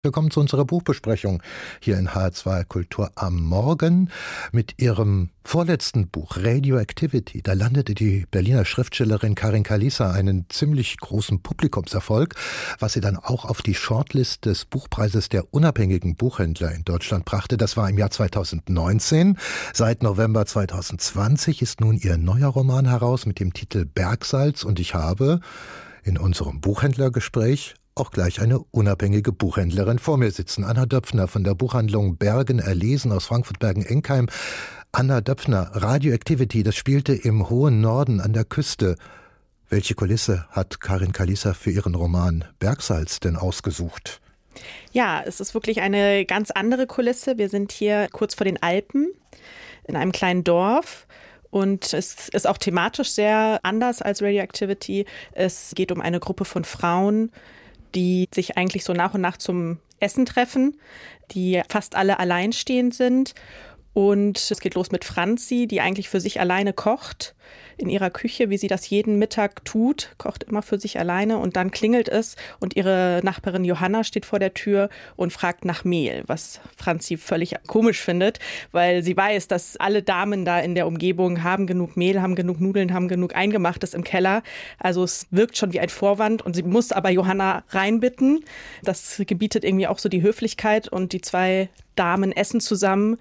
Willkommen zu unserer Buchbesprechung hier in HR2 Kultur am Morgen mit ihrem vorletzten Buch Radioactivity. Da landete die Berliner Schriftstellerin Karin Kalisa einen ziemlich großen Publikumserfolg, was sie dann auch auf die Shortlist des Buchpreises der unabhängigen Buchhändler in Deutschland brachte. Das war im Jahr 2019. Seit November 2020 ist nun ihr neuer Roman heraus mit dem Titel Bergsalz und ich habe in unserem Buchhändlergespräch auch gleich eine unabhängige Buchhändlerin vor mir sitzen. Anna Döpfner von der Buchhandlung Bergen Erlesen aus Frankfurt-Bergen-Enkheim. Anna Döpfner, Radioactivity, das spielte im hohen Norden an der Küste. Welche Kulisse hat Karin Kalisa für ihren Roman Bergsalz denn ausgesucht? Ja, es ist wirklich eine ganz andere Kulisse. Wir sind hier kurz vor den Alpen in einem kleinen Dorf. Und es ist auch thematisch sehr anders als Radioactivity. Es geht um eine Gruppe von Frauen, die sich eigentlich so nach und nach zum Essen treffen, die fast alle alleinstehend sind. Und es geht los mit Franzi, die eigentlich für sich alleine kocht in ihrer Küche, wie sie das jeden Mittag tut, kocht immer für sich alleine und dann klingelt es und ihre Nachbarin Johanna steht vor der Tür und fragt nach Mehl, was Franzi völlig komisch findet, weil sie weiß, dass alle Damen da in der Umgebung haben genug Mehl, haben genug Nudeln, haben genug Eingemachtes im Keller. Also es wirkt schon wie ein Vorwand und sie muss aber Johanna reinbitten. Das gebietet irgendwie auch so die Höflichkeit und die zwei Damen essen zusammen.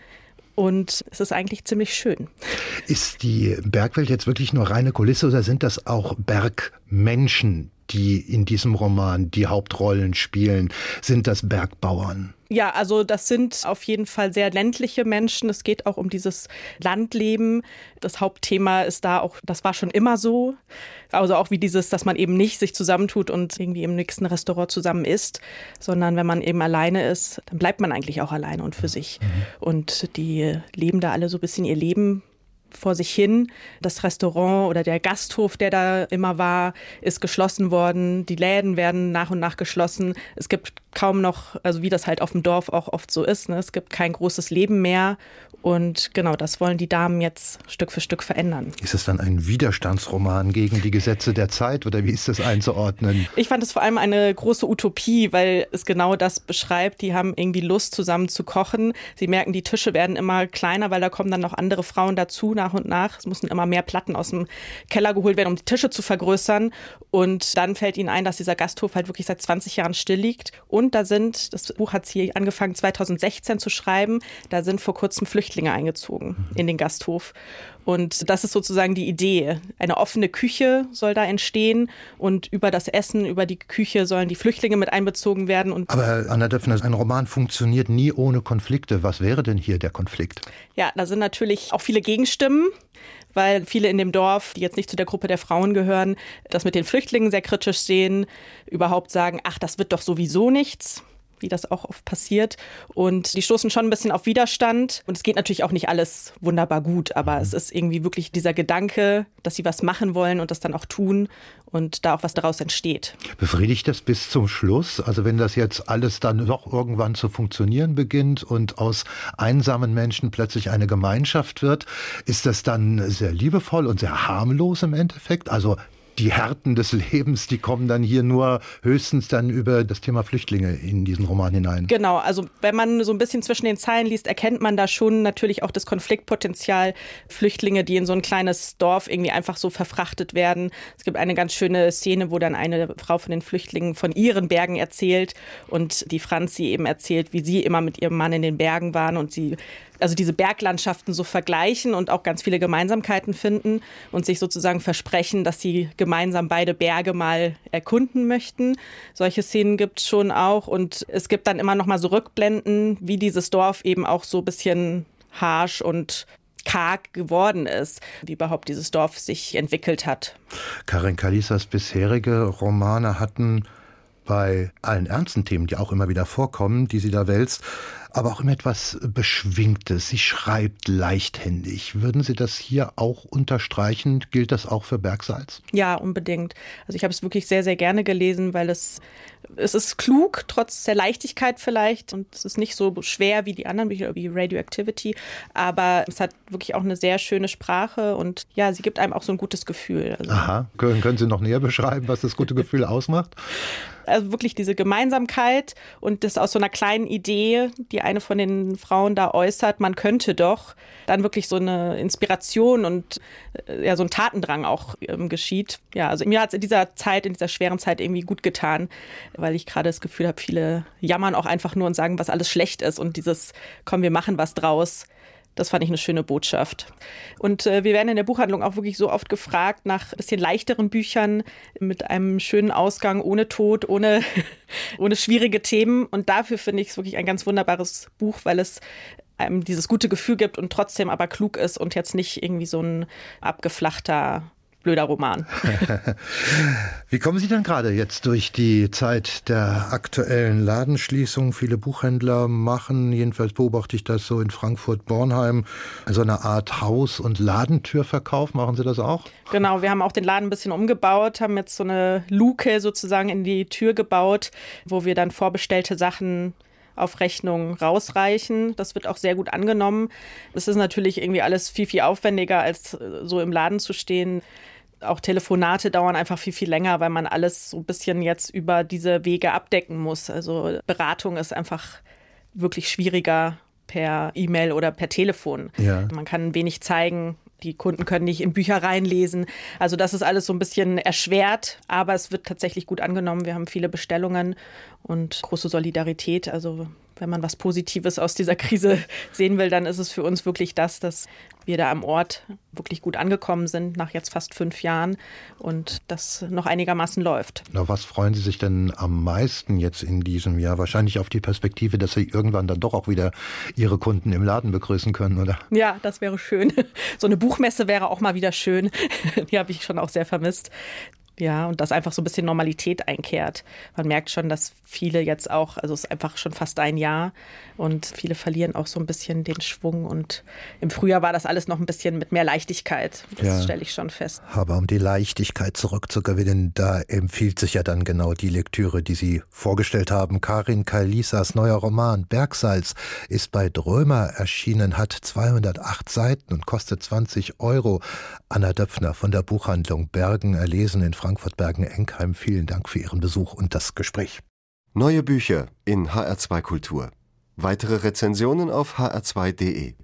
Und es ist eigentlich ziemlich schön. Ist die Bergwelt jetzt wirklich nur reine Kulisse oder sind das auch Bergmenschen, die in diesem Roman die Hauptrollen spielen? Sind das Bergbauern? Ja, also das sind auf jeden Fall sehr ländliche Menschen. Es geht auch um dieses Landleben. Das Hauptthema ist da auch, das war schon immer so. Also auch wie dieses, dass man eben nicht sich zusammentut und irgendwie im nächsten Restaurant zusammen isst, sondern wenn man eben alleine ist, dann bleibt man eigentlich auch alleine und für sich. Und die leben da alle so ein bisschen ihr Leben vor sich hin. Das Restaurant oder der Gasthof, der da immer war, ist geschlossen worden. Die Läden werden nach und nach geschlossen. Es gibt kaum noch, also wie das halt auf dem Dorf auch oft so ist, ne? Es gibt kein großes Leben mehr. Und genau, das wollen die Damen jetzt Stück für Stück verändern. Ist es dann ein Widerstandsroman gegen die Gesetze der Zeit oder wie ist das einzuordnen? Ich fand es vor allem eine große Utopie, weil es genau das beschreibt. Die haben irgendwie Lust, zusammen zu kochen. Sie merken, die Tische werden immer kleiner, weil da kommen dann noch andere Frauen dazu nach und nach. Es mussten immer mehr Platten aus dem Keller geholt werden, um die Tische zu vergrößern. Und dann fällt ihnen ein, dass dieser Gasthof halt wirklich seit 20 Jahren still liegt. Und da sind, das Buch hat sie angefangen 2016 zu schreiben, da sind vor kurzem Flüchtlinge eingezogen in den Gasthof. Und das ist sozusagen die Idee. Eine offene Küche soll da entstehen und über das Essen, über die Küche sollen die Flüchtlinge mit einbezogen werden. Aber Anna Döpfner, ein Roman funktioniert nie ohne Konflikte. Was wäre denn hier der Konflikt? Ja, da sind natürlich auch viele Gegenstimmen, weil viele in dem Dorf, die jetzt nicht zu der Gruppe der Frauen gehören, das mit den Flüchtlingen sehr kritisch sehen, überhaupt sagen, ach, das wird doch sowieso nichts, wie das auch oft passiert. Und die stoßen schon ein bisschen auf Widerstand. Und es geht natürlich auch nicht alles wunderbar gut, aber es ist irgendwie wirklich dieser Gedanke, dass sie was machen wollen und das dann auch tun und da auch was daraus entsteht. Befriedigt das bis zum Schluss? Also wenn das jetzt alles dann doch irgendwann zu funktionieren beginnt und aus einsamen Menschen plötzlich eine Gemeinschaft wird, ist das dann sehr liebevoll und sehr harmlos im Endeffekt? Also die Härten des Lebens, die kommen dann hier nur höchstens dann über das Thema Flüchtlinge in diesen Roman hinein. Genau, also wenn man so ein bisschen zwischen den Zeilen liest, erkennt man da schon natürlich auch das Konfliktpotenzial. Flüchtlinge, die in so ein kleines Dorf irgendwie einfach so verfrachtet werden. Es gibt eine ganz schöne Szene, wo dann eine Frau von den Flüchtlingen von ihren Bergen erzählt und die Franzi eben erzählt, wie sie immer mit ihrem Mann in den Bergen waren und sie also diese Berglandschaften so vergleichen und auch ganz viele Gemeinsamkeiten finden und sich sozusagen versprechen, dass sie gemeinsam beide Berge mal erkunden möchten. Solche Szenen gibt es schon auch und es gibt dann immer noch mal so Rückblenden, wie dieses Dorf eben auch so ein bisschen harsch und karg geworden ist, wie überhaupt dieses Dorf sich entwickelt hat. Karin Kalisas bisherige Romane hatten bei allen ernsten Themen, die auch immer wieder vorkommen, die sie da wälzt, aber auch immer etwas Beschwingtes. Sie schreibt leichthändig. Würden Sie das hier auch unterstreichen? Gilt das auch für Bergsalz? Ja, unbedingt. Also ich habe es wirklich sehr, sehr gerne gelesen, weil es ist klug, trotz der Leichtigkeit vielleicht. Und es ist nicht so schwer wie die anderen Bücher, wie Radioactivity. Aber es hat wirklich auch eine sehr schöne Sprache. Und ja, sie gibt einem auch so ein gutes Gefühl. Also, Aha. Können Sie noch näher beschreiben, was das gute Gefühl ausmacht? Also wirklich diese Gemeinsamkeit und das aus so einer kleinen Idee, die eine von den Frauen da äußert, man könnte doch, dann wirklich so eine Inspiration und ja, so ein Tatendrang auch geschieht. Ja, also mir hat es in dieser Zeit, in dieser schweren Zeit irgendwie gut getan, weil ich gerade das Gefühl habe, viele jammern auch einfach nur und sagen, was alles schlecht ist und dieses, komm, wir machen was draus. Das fand ich eine schöne Botschaft. Und wir werden in der Buchhandlung auch wirklich so oft gefragt nach ein bisschen leichteren Büchern mit einem schönen Ausgang, ohne Tod, ohne schwierige Themen. Und dafür finde ich es wirklich ein ganz wunderbares Buch, weil es einem dieses gute Gefühl gibt und trotzdem aber klug ist und jetzt nicht irgendwie so ein abgeflachter blöder Roman. Wie kommen Sie denn gerade jetzt durch die Zeit der aktuellen Ladenschließung? Viele Buchhändler machen, jedenfalls beobachte ich das so in Frankfurt-Bornheim, so eine Art Haus- und Ladentürverkauf. Machen Sie das auch? Genau, wir haben auch den Laden ein bisschen umgebaut, haben jetzt so eine Luke sozusagen in die Tür gebaut, wo wir dann vorbestellte Sachen auf Rechnung rausreichen. Das wird auch sehr gut angenommen. Es ist natürlich irgendwie alles viel, viel aufwendiger, als so im Laden zu stehen. Auch Telefonate dauern einfach viel, viel länger, weil man alles so ein bisschen jetzt über diese Wege abdecken muss. Also Beratung ist einfach wirklich schwieriger per E-Mail oder per Telefon. Ja. Man kann wenig zeigen. Die Kunden können nicht in Bücher reinlesen. Also das ist alles so ein bisschen erschwert, aber es wird tatsächlich gut angenommen. Wir haben viele Bestellungen und große Solidarität. Also wenn man was Positives aus dieser Krise sehen will, dann ist es für uns wirklich das, dass wir da am Ort wirklich gut angekommen sind nach jetzt fast 5 Jahren und das noch einigermaßen läuft. Na, was freuen Sie sich denn am meisten jetzt in diesem Jahr? Wahrscheinlich auf die Perspektive, dass Sie irgendwann dann doch auch wieder Ihre Kunden im Laden begrüßen können, oder? Ja, das wäre schön. So eine Buchmesse wäre auch mal wieder schön. Die habe ich schon auch sehr vermisst. Ja, und dass einfach so ein bisschen Normalität einkehrt. Man merkt schon, dass viele jetzt auch, also es ist einfach schon fast ein Jahr und viele verlieren auch so ein bisschen den Schwung und im Frühjahr war das alles noch ein bisschen mit mehr Leichtigkeit. Das stelle ich schon fest. Aber um die Leichtigkeit zurückzugewinnen, da empfiehlt sich ja dann genau die Lektüre, die Sie vorgestellt haben. Karin Kalisas neuer Roman Bergsalz ist bei Drömer erschienen, hat 208 Seiten und kostet 20 €. Anna Döpfner von der Buchhandlung Bergen erlesen in Frankfurt-Bergen-Enkheim. Vielen Dank für Ihren Besuch und das Gespräch. Neue Bücher in HR2 Kultur. Weitere Rezensionen auf hr2.de.